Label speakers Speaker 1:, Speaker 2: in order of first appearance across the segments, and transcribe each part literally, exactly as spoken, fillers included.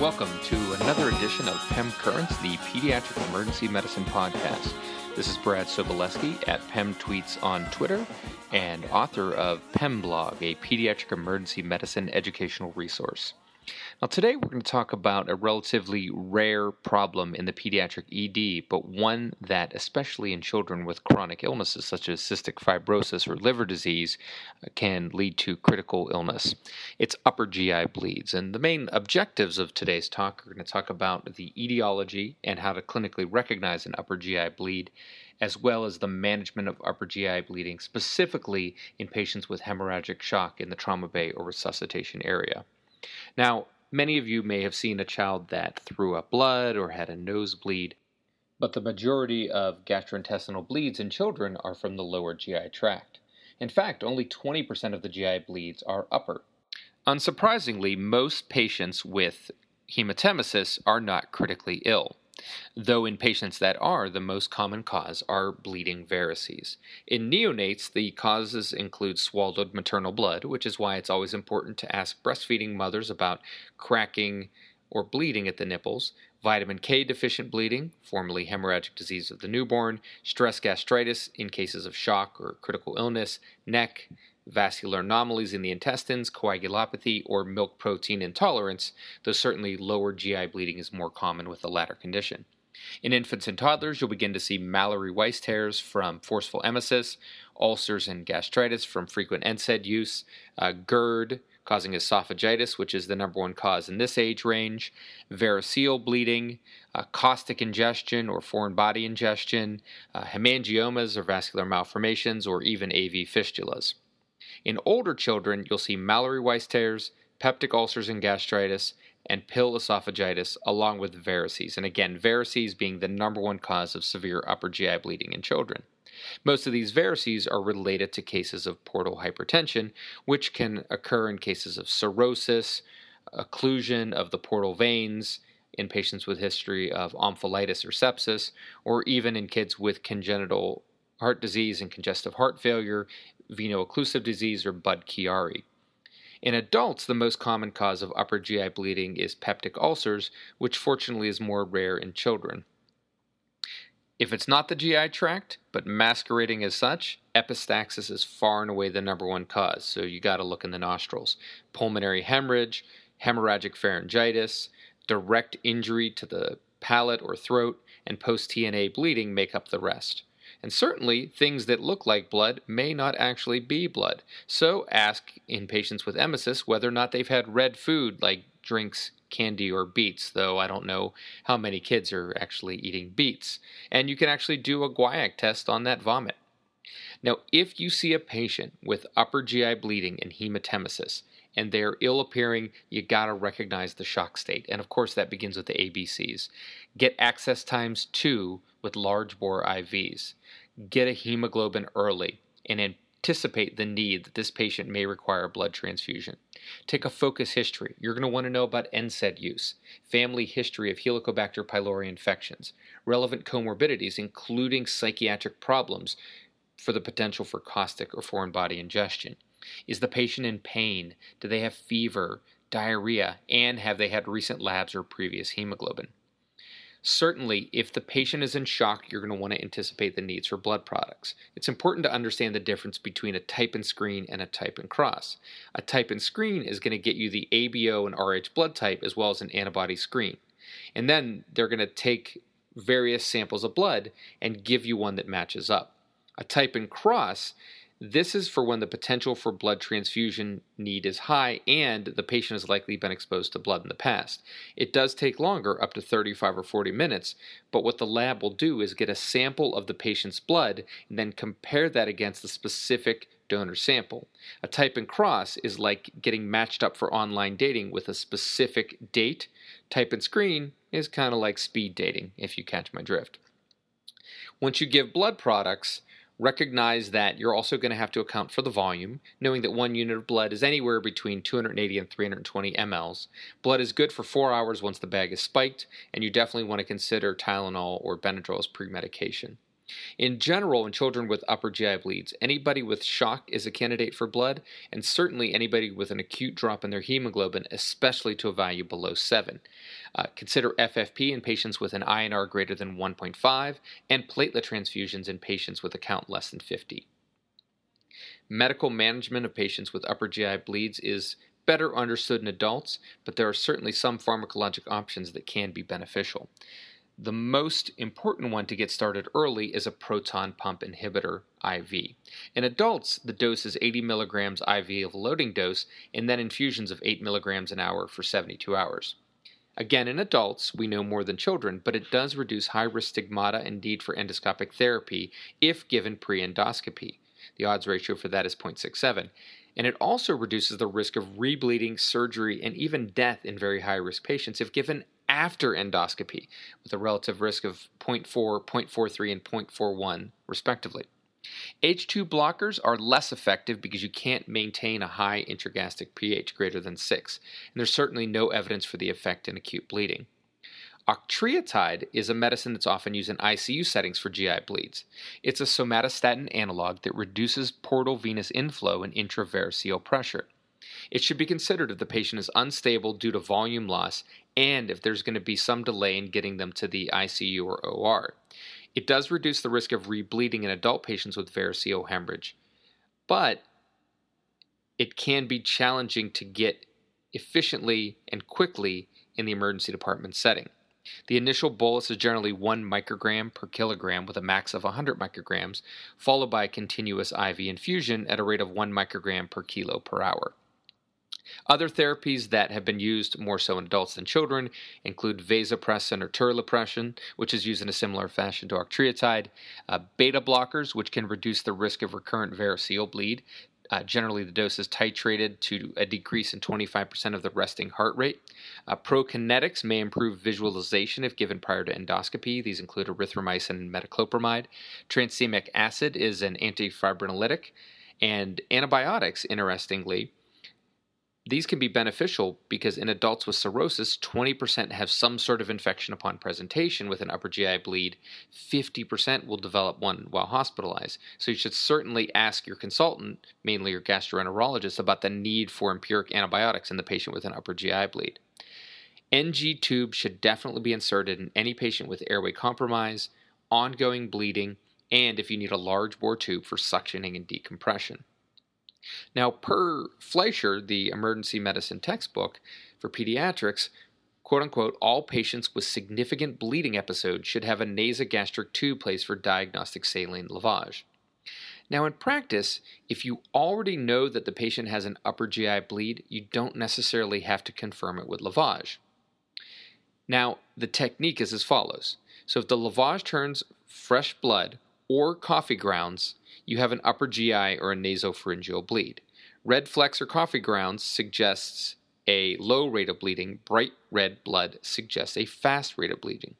Speaker 1: welcome to another edition of P E M Currents, the Pediatric Emergency Medicine Podcast. This is Brad Sobolewski at P E M Tweets on Twitter and author of P E M Blog, a pediatric emergency medicine educational resource. Now today we're going to talk about a relatively rare problem in the pediatric E D, but one that, especially in children with chronic illnesses such as cystic fibrosis or liver disease, can lead to critical illness. It's upper G I bleeds, and the main objectives of today's talk are going to talk about the etiology and how to clinically recognize an upper G I bleed, as well as the management of upper G I bleeding, specifically in patients with hemorrhagic shock in the trauma bay or resuscitation area. Now, many of you may have seen a child that threw up blood or had a nosebleed, but the majority of gastrointestinal bleeds in children are from the lower G I tract. In fact, only twenty percent of the G I bleeds are upper. Unsurprisingly, most patients with hematemesis are not critically ill, though in patients that are, the most common cause are bleeding varices. In neonates, the causes include swallowed maternal blood, which is why it's always important to ask breastfeeding mothers about cracking or bleeding at the nipples, vitamin K deficient bleeding, formerly hemorrhagic disease of the newborn, stress gastritis in cases of shock or critical illness, neck, vascular anomalies in the intestines, coagulopathy, or milk protein intolerance, though certainly lower G I bleeding is more common with the latter condition. In infants and toddlers, you'll begin to see Mallory-Weiss tears from forceful emesis, ulcers and gastritis from frequent N SAID use, uh, GERD causing esophagitis, which is the number one cause in this age range, variceal bleeding, uh, caustic ingestion or foreign body ingestion, uh, hemangiomas or vascular malformations, or even A V fistulas. In older children, you'll see Mallory-Weiss tears, peptic ulcers and gastritis, and pill esophagitis, along with varices. And again, varices being the number one cause of severe upper G I bleeding in children. Most of these varices are related to cases of portal hypertension, which can occur in cases of cirrhosis, occlusion of the portal veins, in patients with history of omphalitis or sepsis, or even in kids with congenital heart disease and congestive heart failure, veno-occlusive disease, or Budd-Chiari. In adults, the most common cause of upper G I bleeding is peptic ulcers, which fortunately is more rare in children. If it's not the G I tract, but masquerading as such, epistaxis is far and away the number one cause, so you got to look in the nostrils. Pulmonary hemorrhage, hemorrhagic pharyngitis, direct injury to the palate or throat, and post-T N A bleeding make up the rest. And certainly, things that look like blood may not actually be blood. So ask in patients with emesis whether or not they've had red food like drinks, candy, or beets, though I don't know how many kids are actually eating beets. And you can actually do a guaiac test on that vomit. Now, if you see a patient with upper G I bleeding and hematemesis, and they're ill-appearing, you gotta recognize the shock state. And of course, that begins with the A B Cs. Get access times two with large bore I Vs. Get a hemoglobin early and anticipate the need that this patient may require a blood transfusion. Take a focus history. You're going to want to know about N SAID use, family history of Helicobacter pylori infections, relevant comorbidities, including psychiatric problems for the potential for caustic or foreign body ingestion. Is the patient in pain? Do they have fever, diarrhea, and have they had recent labs or previous hemoglobin? Certainly, if the patient is in shock, you're going to want to anticipate the needs for blood products. It's important to understand the difference between a type and screen and a type and cross. A type and screen is going to get you the A B O and R H blood type as well as an antibody screen. And then they're going to take various samples of blood and give you one that matches up. A type and cross, this is for when the potential for blood transfusion need is high and the patient has likely been exposed to blood in the past. It does take longer, up to thirty-five or forty minutes, but what the lab will do is get a sample of the patient's blood and then compare that against the specific donor sample. A type and cross is like getting matched up for online dating with a specific date. Type and screen is kind of like speed dating, if you catch my drift. Once you give blood products, recognize that you're also going to have to account for the volume, knowing that one unit of blood is anywhere between two hundred eighty and three hundred twenty milliliters. Blood is good for four hours once the bag is spiked, and you definitely want to consider Tylenol or Benadryl as pre-medication. In general, in children with upper G I bleeds, anybody with shock is a candidate for blood, and certainly anybody with an acute drop in their hemoglobin, especially to a value below seven. Uh, consider F F P in patients with an I N R greater than one point five, and platelet transfusions in patients with a count less than fifty. Medical management of patients with upper G I bleeds is better understood in adults, but there are certainly some pharmacologic options that can be beneficial. The most important one to get started early is a proton pump inhibitor I V. In adults, the dose is eighty milligrams I V of loading dose, and then infusions of eight milligrams an hour for seventy-two hours. Again, in adults, we know more than children, but it does reduce high-risk stigmata and need for endoscopic therapy if given pre-endoscopy. The odds ratio for that is zero point six seven. And it also reduces the risk of rebleeding, surgery, and even death in very high-risk patients if given after endoscopy, with a relative risk of zero point four, zero point four three, and zero point four one, respectively. H two blockers are less effective because you can't maintain a high intragastric pH greater than six, and there's certainly no evidence for the effect in acute bleeding. Octreotide is a medicine that's often used in I C U settings for G I bleeds. It's a somatostatin analog that reduces portal venous inflow and intravarical pressure. It should be considered if the patient is unstable due to volume loss and if there's going to be some delay in getting them to the I C U or O R. It does reduce the risk of rebleeding in adult patients with variceal hemorrhage, but it can be challenging to get efficiently and quickly in the emergency department setting. The initial bolus is generally one microgram per kilogram with a max of one hundred micrograms, followed by a continuous I V infusion at a rate of one microgram per kilo per hour. Other therapies that have been used more so in adults than children include vasopressin or terlipressin, which is used in a similar fashion to octreotide, uh, beta blockers, which can reduce the risk of recurrent variceal bleed. Uh, generally, the dose is titrated to a decrease in twenty-five percent of the resting heart rate. Uh, prokinetics may improve visualization if given prior to endoscopy. These include erythromycin and metoclopramide. Tranexamic acid is an antifibrinolytic. And antibiotics, interestingly, these can be beneficial because in adults with cirrhosis, twenty percent have some sort of infection upon presentation with an upper G I bleed. fifty percent will develop one while hospitalized. So you should certainly ask your consultant, mainly your gastroenterologist, about the need for empiric antibiotics in the patient with an upper G I bleed. N G tube should definitely be inserted in any patient with airway compromise, ongoing bleeding, and if you need a large bore tube for suctioning and decompression. Now, per Fleischer, the emergency medicine textbook for pediatrics, quote-unquote, all patients with significant bleeding episodes should have a nasogastric tube placed for diagnostic saline lavage. Now, in practice, if you already know that the patient has an upper G I bleed, you don't necessarily have to confirm it with lavage. Now, the technique is as follows. So if the lavage turns fresh blood or coffee grounds, you have an upper G I or a nasopharyngeal bleed. Red flecks or coffee grounds suggests a low rate of bleeding. Bright red blood suggests a fast rate of bleeding.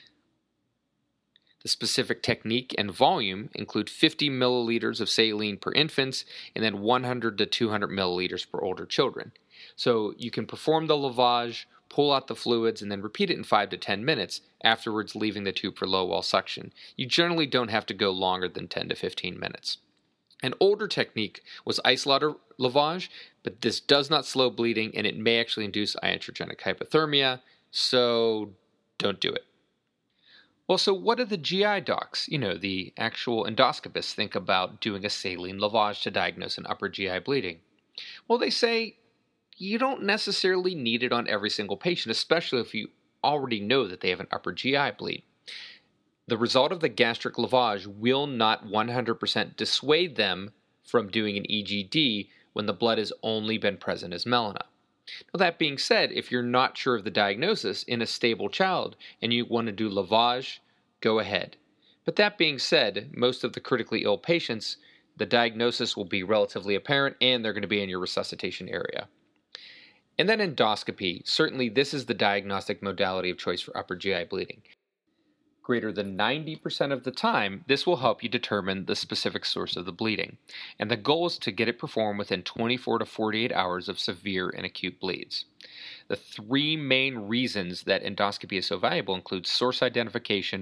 Speaker 1: The specific technique and volume include fifty milliliters of saline per infants and then one hundred to two hundred milliliters per older children. So you can perform the lavage, pull out the fluids, and then repeat it in five to ten minutes, afterwards leaving the tube for low wall suction. You generally don't have to go longer than ten to fifteen minutes. An older technique was ice water lavage, but this does not slow bleeding and it may actually induce iatrogenic hypothermia, so don't do it. Well, so what do the G I docs, you know, the actual endoscopists, think about doing a saline lavage to diagnose an upper G I bleeding? Well, they say you don't necessarily need it on every single patient, especially if you already know that they have an upper G I bleed. The result of the gastric lavage will not one hundred percent dissuade them from doing an E G D when the blood has only been present as melena. Now, that being said, if you're not sure of the diagnosis in a stable child and you want to do lavage, go ahead. But that being said, most of the critically ill patients, the diagnosis will be relatively apparent and they're going to be in your resuscitation area. And then endoscopy. Certainly this is the diagnostic modality of choice for upper G I bleeding. Greater than ninety percent of the time, this will help you determine the specific source of the bleeding. And the goal is to get it performed within twenty-four to forty-eight hours of severe and acute bleeds. The three main reasons that endoscopy is so valuable include source identification,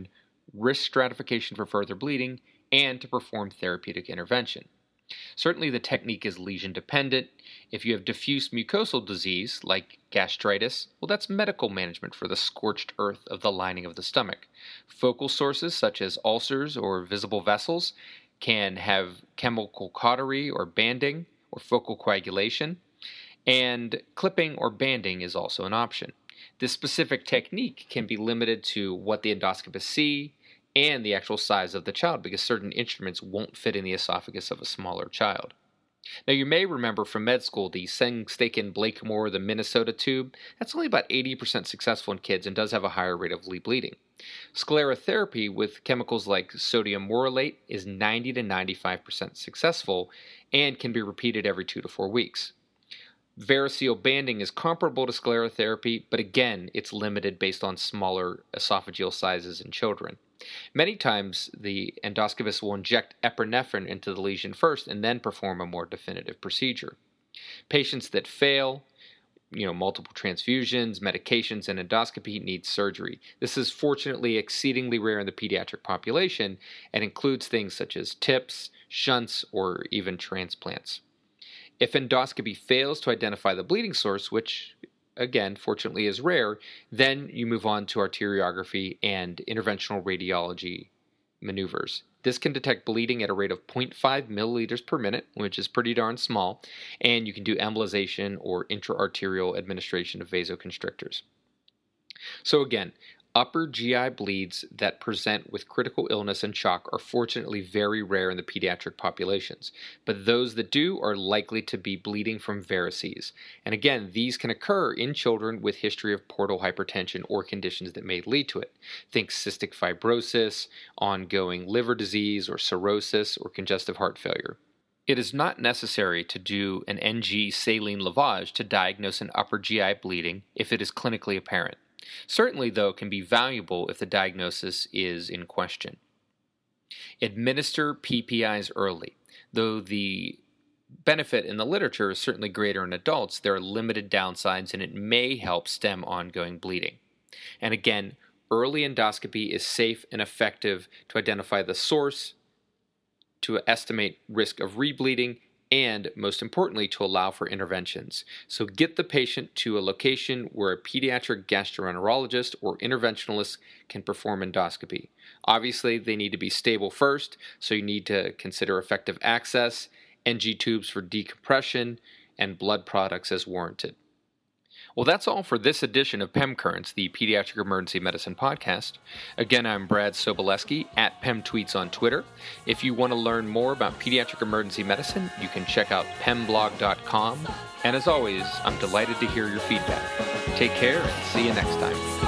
Speaker 1: risk stratification for further bleeding, and to perform therapeutic intervention. Certainly the technique is lesion dependent. If you have diffuse mucosal disease, like gastritis, well, that's medical management for the scorched earth of the lining of the stomach. Focal sources, such as ulcers or visible vessels, can have chemical cautery or banding or focal coagulation, and clipping or banding is also an option. This specific technique can be limited to what the endoscopists see and the actual size of the child, because certain instruments won't fit in the esophagus of a smaller child. Now, you may remember from med school the Sengstaken Blakemore, the Minnesota tube. That's only about eighty percent successful in kids and does have a higher rate of bleeding. Sclerotherapy with chemicals like sodium morylate is ninety to ninety-five percent successful and can be repeated every two to four weeks. Variceal banding is comparable to sclerotherapy, but again, it's limited based on smaller esophageal sizes in children. Many times, the endoscopist will inject epinephrine into the lesion first and then perform a more definitive procedure. Patients that fail, you know, multiple transfusions, medications, and endoscopy need surgery. This is fortunately exceedingly rare in the pediatric population and includes things such as tips, shunts, or even transplants. If endoscopy fails to identify the bleeding source, which again, fortunately is rare, then you move on to arteriography and interventional radiology maneuvers. This can detect bleeding at a rate of zero point five milliliters per minute, which is pretty darn small, and you can do embolization or intra-arterial administration of vasoconstrictors. So again, upper G I bleeds that present with critical illness and shock are fortunately very rare in the pediatric populations, but those that do are likely to be bleeding from varices. And again, these can occur in children with history of portal hypertension or conditions that may lead to it. Think cystic fibrosis, ongoing liver disease or cirrhosis, or congestive heart failure. It is not necessary to do an N G saline lavage to diagnose an upper G I bleeding if it is clinically apparent. Certainly, though, can be valuable if the diagnosis is in question. Administer P P Is early. Though the benefit in the literature is certainly greater in adults, there are limited downsides and it may help stem ongoing bleeding. And again, early endoscopy is safe and effective to identify the source, to estimate risk of rebleeding, and, most importantly, to allow for interventions. So get the patient to a location where a pediatric gastroenterologist or interventionalist can perform endoscopy. Obviously, they need to be stable first, so you need to consider effective access, N G tubes for decompression, and blood products as warranted. Well, that's all for this edition of PEM Currents, the Pediatric Emergency Medicine Podcast. Again, I'm Brad Sobolewski at PemTweets on Twitter. If you want to learn more about pediatric emergency medicine, you can check out pem blog dot com. And as always, I'm delighted to hear your feedback. Take care and see you next time.